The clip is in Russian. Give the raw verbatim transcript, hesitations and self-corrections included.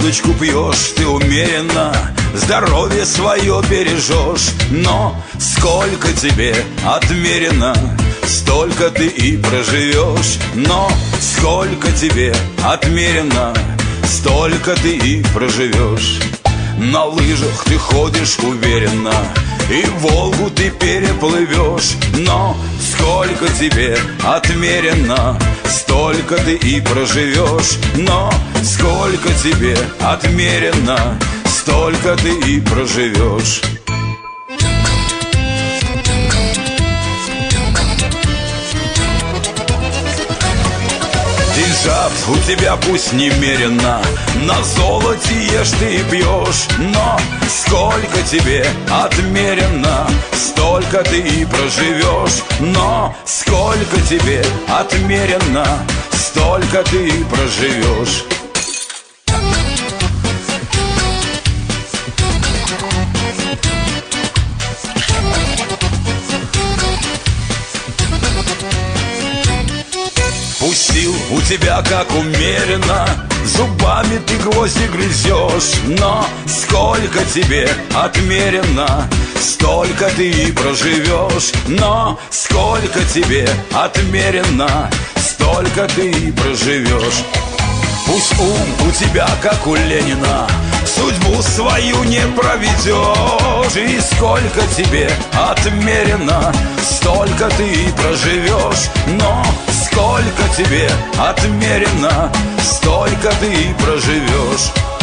водочку пьешь ты умеренно, здоровье свое бережешь. Но сколько тебе отмерено, столько ты и проживешь. Но сколько тебе отмерено, столько ты и проживешь. На лыжах ты ходишь уверенно, и Волгу ты переплывешь. Но сколько тебе отмерено, столько ты и проживешь. Но сколько тебе отмерено, столько ты и проживешь. Деньжат у тебя пусть немерено, на золоте ешь ты и пьешь. Но сколько тебе отмерено, столько ты и проживешь. Но сколько тебе отмерено, столько ты и проживешь. Пустил у тебя как умеренно, зубами ты гвозди грызешь. Но сколько тебе отмерено, столько ты и проживешь. Но сколько тебе отмерено, столько ты и проживешь. Пусть ум у тебя как у Ленина, судьбу свою не проведешь. И сколько тебе отмерено, столько ты и проживешь. Но сколько тебе отмерено, столько ты и проживешь.